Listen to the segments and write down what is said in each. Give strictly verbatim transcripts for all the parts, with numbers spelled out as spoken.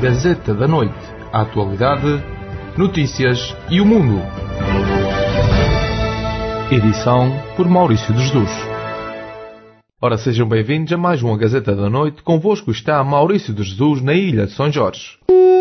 Gazeta da Noite. A atualidade, notícias e o mundo. Edição por Maurício de Jesus. Ora, sejam bem-vindos a mais uma Gazeta da Noite. Convosco está Maurício de Jesus na Ilha de São Jorge.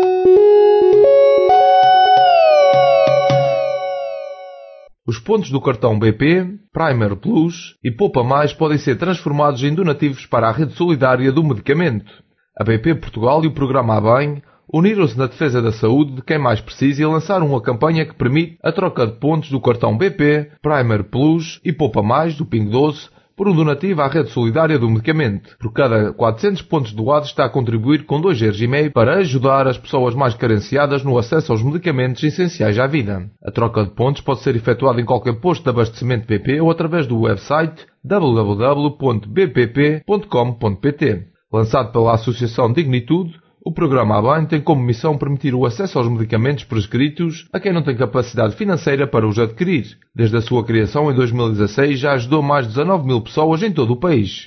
Os pontos do cartão B P, Primer Plus e Poupa Mais podem ser transformados em donativos para a rede solidária do medicamento. A B P Portugal e o programa A Bem uniram-se na defesa da saúde de quem mais precisa e lançaram uma campanha que permite a troca de pontos do cartão B P, Primer Plus e Poupa Mais do Pingo Doce por um donativo à rede solidária do medicamento. Por cada quatrocentos pontos doados está a contribuir com dois euros e meio para ajudar as pessoas mais carenciadas no acesso aos medicamentos essenciais à vida. A troca de pontos pode ser efetuada em qualquer posto de abastecimento B P ou através do website w w w ponto b p p ponto com ponto p t. Lançado pela Associação Dignitude, o programa A Bem tem como missão permitir o acesso aos medicamentos prescritos a quem não tem capacidade financeira para os adquirir. Desde a sua criação em dois mil e dezasseis já ajudou mais de dezanove mil pessoas em todo o país.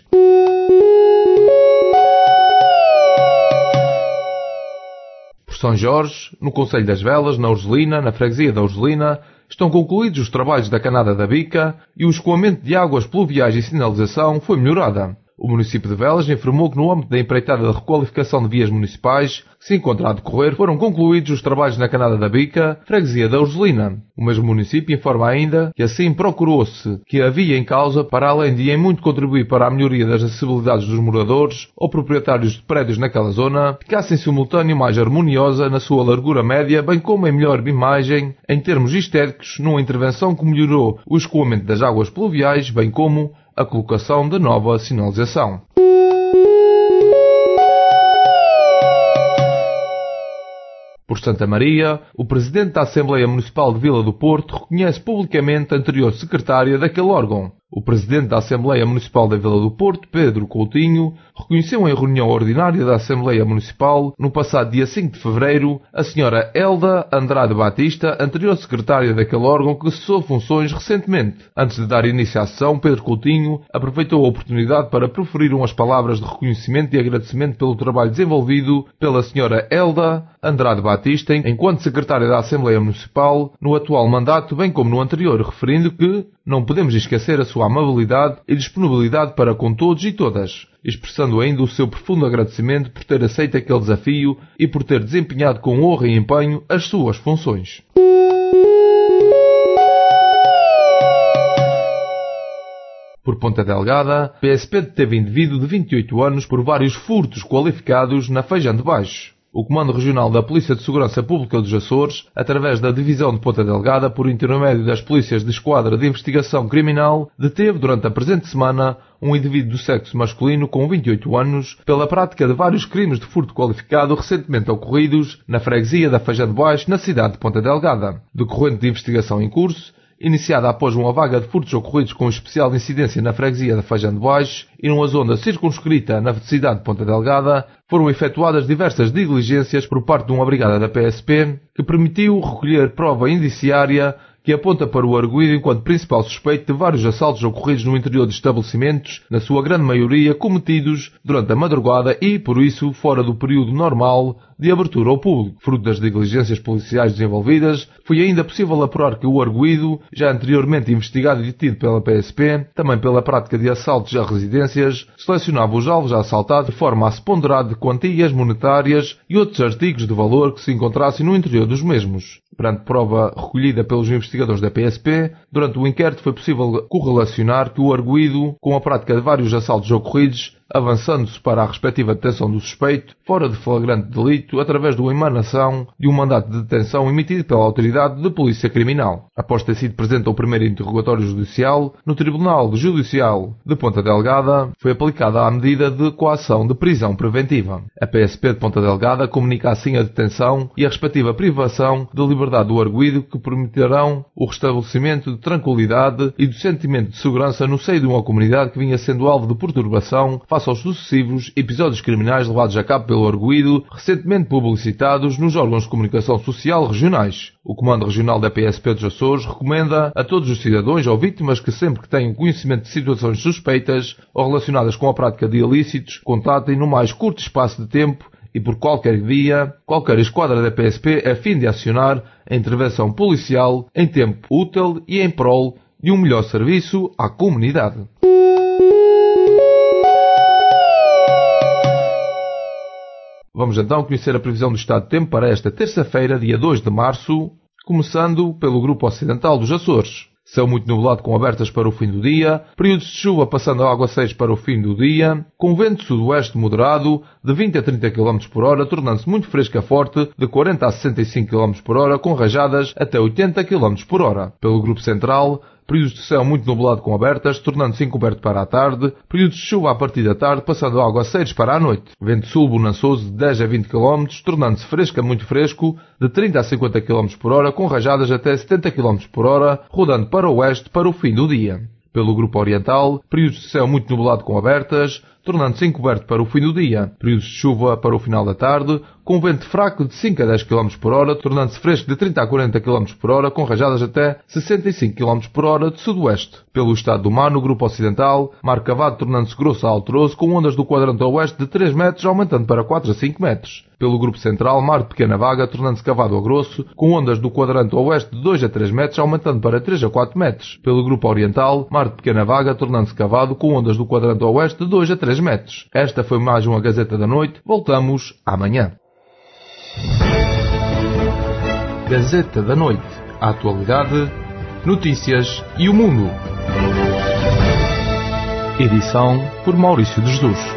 Por São Jorge, no Concelho das Velas, na Urgelina, na freguesia da Urgelina, estão concluídos os trabalhos da Canada da Bica e o escoamento de águas pluviais e sinalização foi melhorada. O município de Velas informou que no âmbito da empreitada de requalificação de vias municipais, que se encontra a decorrer, foram concluídos os trabalhos na Canada da Bica, freguesia da Urgelina. O mesmo município informa ainda que assim procurou-se que a via em causa, para além de em muito contribuir para a melhoria das acessibilidades dos moradores ou proprietários de prédios naquela zona, ficasse em simultâneo mais harmoniosa na sua largura média, bem como em melhor imagem em termos estéticos, numa intervenção que melhorou o escoamento das águas pluviais, bem como a colocação de nova sinalização. Por Santa Maria, o Presidente da Assembleia Municipal de Vila do Porto reconhece publicamente a anterior secretária daquele órgão. O Presidente da Assembleia Municipal da Vila do Porto, Pedro Coutinho, reconheceu em reunião ordinária da Assembleia Municipal, no passado dia cinco de fevereiro, a senhora Elda Andrade Batista, anterior secretária daquele órgão que cessou funções recentemente. Antes de dar início à sessão, Pedro Coutinho aproveitou a oportunidade para proferir umas palavras de reconhecimento e agradecimento pelo trabalho desenvolvido pela senhora Elda Andrade Batista, enquanto secretária da Assembleia Municipal, no atual mandato, bem como no anterior, referindo que não podemos esquecer a sua amabilidade e disponibilidade para com todos e todas, expressando ainda o seu profundo agradecimento por ter aceito aquele desafio e por ter desempenhado com honra e empenho as suas funções. Por Ponta Delgada, P S P deteve indivíduo de vinte e oito anos por vários furtos qualificados na Feijão de Baixo. O Comando Regional da Polícia de Segurança Pública dos Açores, através da Divisão de Ponta Delgada, por intermédio das Polícias de Esquadra de Investigação Criminal, deteve durante a presente semana um indivíduo do sexo masculino com vinte e oito anos pela prática de vários crimes de furto qualificado recentemente ocorridos na freguesia da Feijão de Baixo, na cidade de Ponta Delgada. Decorrente de investigação em curso, iniciada após uma vaga de furtos ocorridos com especial incidência na freguesia da Feijão de Baixo e numa zona circunscrita na cidade de Ponta Delgada, foram efetuadas diversas diligências por parte de uma brigada da P S P que permitiu recolher prova indiciária que aponta para o arguido enquanto principal suspeito de vários assaltos ocorridos no interior de estabelecimentos, na sua grande maioria cometidos durante a madrugada e, por isso, fora do período normal de abertura ao público. Fruto das diligências policiais desenvolvidas, foi ainda possível apurar que o arguido, já anteriormente investigado e detido pela P S P, também pela prática de assaltos a residências, selecionava os alvos a assaltar de forma a se ponderar de quantias monetárias e outros artigos de valor que se encontrassem no interior dos mesmos. Perante prova recolhida pelos investigadores da P S P, durante o inquérito foi possível correlacionar que o arguido, com a prática de vários assaltos ocorridos, avançando-se para a respectiva detenção do suspeito, fora de flagrante delito, através da emanação de um mandato de detenção emitido pela Autoridade de Polícia Criminal. Após ter sido presente ao primeiro interrogatório judicial, no Tribunal Judicial de Ponta Delgada, foi aplicada a medida de coação de prisão preventiva. A P S P de Ponta Delgada comunica assim a detenção e a respectiva privação de liberdade do arguido que permitirão o restabelecimento de tranquilidade e do sentimento de segurança no seio de uma comunidade que vinha sendo alvo de perturbação face aos sucessivos episódios criminais levados a cabo pelo arguido, recentemente publicitados nos órgãos de comunicação social regionais. O Comando Regional da P S P dos Açores recomenda a todos os cidadãos ou vítimas que sempre que tenham conhecimento de situações suspeitas ou relacionadas com a prática de ilícitos, contatem no mais curto espaço de tempo e por qualquer dia, qualquer esquadra da P S P a fim de acionar a intervenção policial em tempo útil e em prol de um melhor serviço à comunidade. Vamos então conhecer a previsão do estado de tempo para esta terça-feira, dia dois de março, começando pelo grupo ocidental dos Açores. Céu muito nublado com abertas para o fim do dia, períodos de chuva passando a aguaceiros para o fim do dia, com vento sudoeste moderado de vinte a trinta quilómetros por hora, tornando-se muito fresco a forte de quarenta a sessenta e cinco quilómetros por hora, com rajadas até oitenta quilómetros por hora. Pelo grupo central, períodos de céu muito nublado com abertas, tornando-se encoberto para a tarde, períodos de chuva a partir da tarde, passando a aguaceiros para a noite. Vento sul bonançoso de dez a vinte quilómetros, tornando-se fresco a muito fresco, de trinta a cinquenta quilómetros por hora, com rajadas até setenta quilómetros por hora, rodando para o oeste para o fim do dia. Pelo grupo oriental, períodos de céu muito nublado com abertas, tornando-se encoberto para o fim do dia. Períodos de chuva para o final da tarde, com vento fraco de cinco a dez quilómetros por hora, tornando-se fresco de trinta a quarenta quilómetros por hora, com rajadas até sessenta e cinco quilómetros por hora de sudoeste. Pelo estado do mar, no grupo ocidental, mar cavado tornando-se grosso a alteroso, com ondas do quadrante oeste de três metros, aumentando para quatro a cinco metros. Pelo grupo central, mar de pequena vaga, tornando-se cavado a grosso, com ondas do quadrante oeste de dois a três metros, aumentando para três a quatro metros. Pelo grupo oriental, mar de pequena vaga, tornando-se cavado, com ondas do quadrante oeste de dois a três metros. Esta foi mais uma Gazeta da Noite. Voltamos amanhã. Gazeta da Noite. A atualidade, notícias e o mundo. Edição por Maurício de Jesus.